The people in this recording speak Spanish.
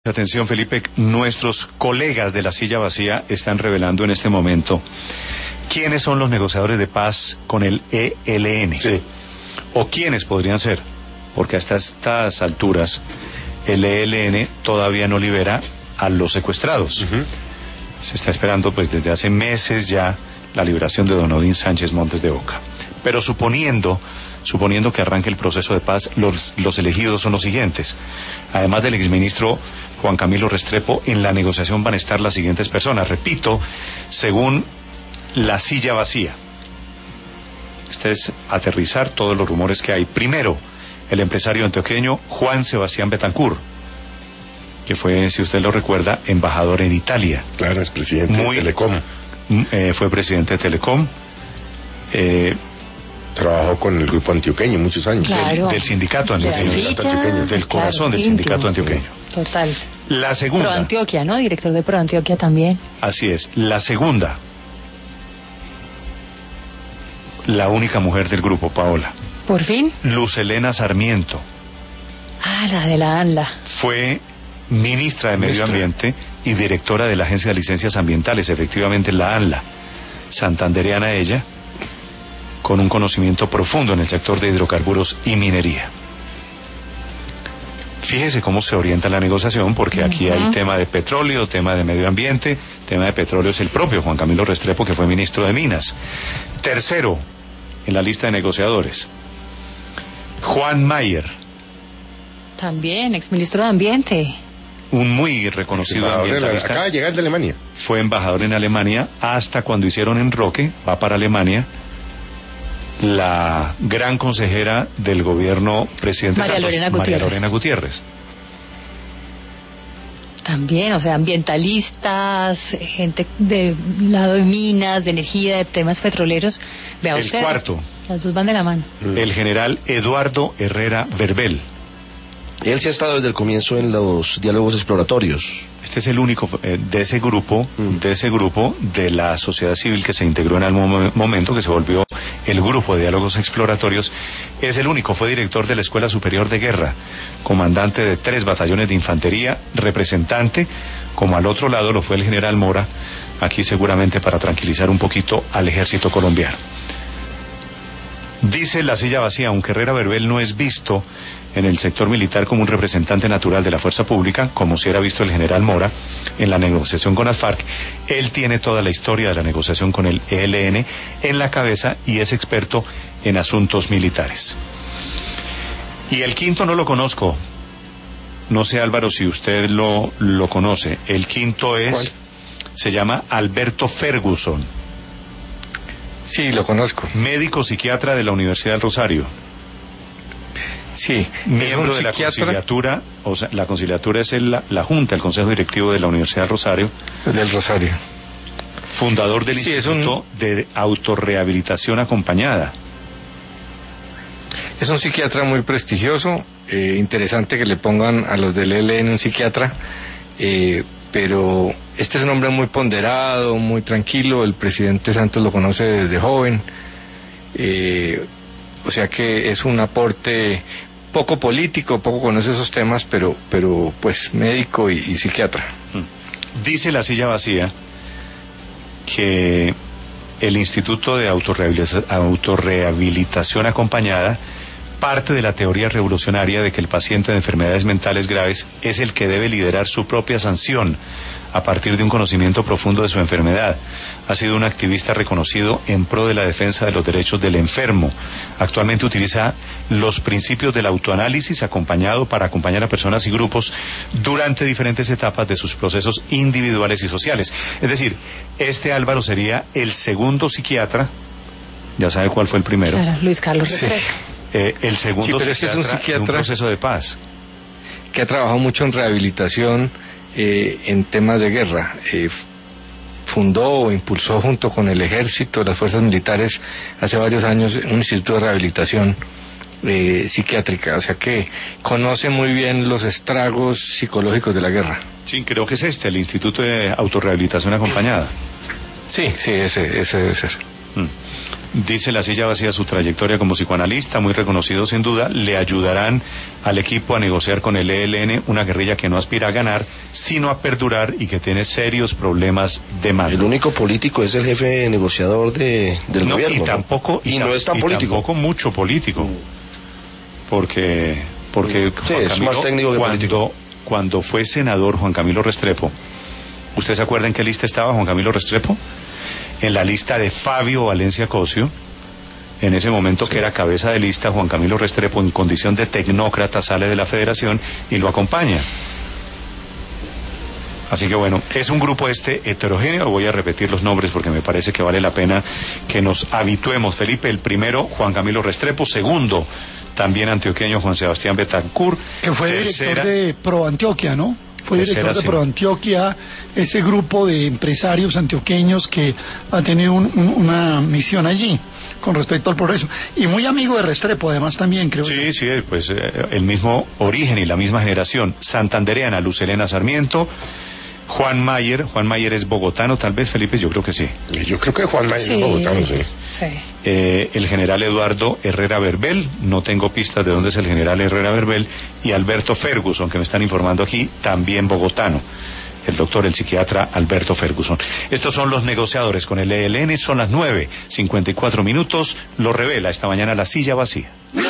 Atención, Felipe, nuestros colegas de la silla vacía están revelando en este momento quiénes son los negociadores de paz con el ELN. Sí. O quiénes podrían ser, porque hasta estas alturas el ELN todavía no libera a los secuestrados. Se está esperando pues desde hace meses ya la liberación de don Odín Sánchez Montes de Oca. Pero suponiendo que arranque el proceso de paz, los elegidos son los siguientes. Además del exministro Juan Camilo Restrepo, en la negociación van a estar las siguientes personas. Repito, según la silla vacía. Este es aterrizar todos los rumores que hay. Primero, el empresario antioqueño Juan Sebastián Betancourt, que fue, si usted lo recuerda, embajador en Italia. Claro, es presidente de Telecom. Fue presidente de Telecom. Trabajó con el grupo antioqueño muchos años. Claro. Del sindicato antioqueño. Del corazón del sindicato antioqueño. Total. La segunda. Pro Antioquia, ¿no? Director de Pro Antioquia también. Así es. La segunda. La única mujer del grupo, Paola. ¿Por fin? Luz Helena Sarmiento. Ah, la de la ANLA. Fue ministra de Medio Ambiente y directora de la Agencia de Licencias Ambientales, efectivamente la ANLA. Santandereana ella, con un conocimiento profundo en el sector de hidrocarburos y minería. Fíjese cómo se orienta la negociación, porque aquí hay tema de petróleo, tema de medio ambiente. Tema de petróleo es el propio Juan Camilo Restrepo, que fue ministro de Minas. Tercero en la lista de negociadores, Juan Mayer. También, exministro de Ambiente. Un muy reconocido ambientalista. Acaba de llegar de Alemania. Fue embajador en Alemania hasta cuando hicieron enroque, va para Alemania. La gran consejera del gobierno presidente María Santos, Lorena Gutiérrez. María Lorena Gutiérrez. También, o sea, ambientalistas, gente del lado de minas, de energía, de temas petroleros. Vea El ustedes, cuarto. las dos van de la mano. El general Eduardo Herrera Verbel. Él sí ha estado desde el comienzo en los diálogos exploratorios. Este es el único de ese grupo de la sociedad civil que se integró en algún momento, que se volvió el grupo de diálogos exploratorios. Es el único, fue director de la Escuela Superior de Guerra, comandante de 3 batallones de infantería, representante, como al otro lado lo fue el general Mora, aquí seguramente para tranquilizar un poquito al ejército colombiano. Dice la silla vacía, aunque Herrera Verbel no es visto en el sector militar como un representante natural de la fuerza pública, como si era visto el general Mora en la negociación con las FARC, él tiene toda la historia de la negociación con el ELN en la cabeza y es experto en asuntos militares. Y el quinto no lo conozco, no sé Álvaro si usted lo conoce, el quinto es, ¿cuál? Se llama Alberto Ferguson. Sí, lo conozco. Médico psiquiatra de la Universidad del Rosario. Sí, Miembro de la conciliatura, o sea, la conciliatura es la Junta, el Consejo Directivo de la Universidad del Rosario. Del Rosario. Fundador del Instituto de Autorrehabilitación Acompañada. Es un psiquiatra muy prestigioso, interesante que le pongan a los del ELN un psiquiatra, pero este es un hombre muy ponderado, muy tranquilo, el presidente Santos lo conoce desde joven, o sea que es un aporte poco político, poco conoce esos temas, pero pues médico y psiquiatra. Dice la silla vacía que el Instituto de Autorrehabilitación Acompañada parte de la teoría revolucionaria de que el paciente de enfermedades mentales graves es el que debe liderar su propia sanción a partir de un conocimiento profundo de su enfermedad. Ha sido un activista reconocido en pro de la defensa de los derechos del enfermo. Actualmente utiliza los principios del autoanálisis para acompañar a personas y grupos durante diferentes etapas de sus procesos individuales y sociales. Es decir, este Álvaro sería el segundo psiquiatra, ya sabe cuál fue el primero. Claro, Luis Carlos Restrepo. El segundo pero este es un psiquiatra en un proceso de paz. Que ha trabajado mucho en rehabilitación, en temas de guerra. Fundó o impulsó junto con el ejército, las fuerzas militares, hace varios años un instituto de rehabilitación psiquiátrica, o sea que conoce muy bien los estragos psicológicos de la guerra. Sí, creo que es el Instituto de Autorrehabilitación Acompañada. Sí, ese debe ser. Dice La Silla Vacía su trayectoria como psicoanalista, muy reconocido sin duda, le ayudarán al equipo a negociar con el ELN, una guerrilla que no aspira a ganar, sino a perdurar y que tiene serios problemas de mando. El único político es el jefe negociador del gobierno. Y no es tan político. Tampoco mucho político. Porque sí, es más técnico que político. Cuando fue senador Juan Camilo Restrepo, ¿usted se acuerda en qué lista estaba Juan Camilo Restrepo? En la lista de Fabio Valencia Cosio, en ese momento sí, que era cabeza de lista. Juan Camilo Restrepo, en condición de tecnócrata, sale de la federación y lo acompaña. Así que bueno, es un grupo heterogéneo. Voy a repetir los nombres porque me parece que vale la pena que nos habituemos. Felipe, el primero, Juan Camilo Restrepo. Segundo, también antioqueño, Juan Sebastián Betancourt. Que fue director de ProAntioquia, ¿no? Fue director de ProAntioquia, ese grupo de empresarios antioqueños que ha tenido una misión allí con respecto al progreso. Y muy amigo de Restrepo, además, también, creo. Sí, sí, pues el mismo origen y la misma generación. Santandereana, Luz Helena Sarmiento. Juan Mayer es bogotano, tal vez, Felipe, yo creo que sí. Yo creo que Juan Mayer es bogotano, sí. El general Eduardo Herrera Verbel, no tengo pistas de dónde es el general Herrera Verbel, y Alberto Ferguson, que me están informando aquí, también bogotano. El doctor, el psiquiatra Alberto Ferguson. Estos son los negociadores con el ELN, son las 9:54, lo revela esta mañana La Silla Vacía.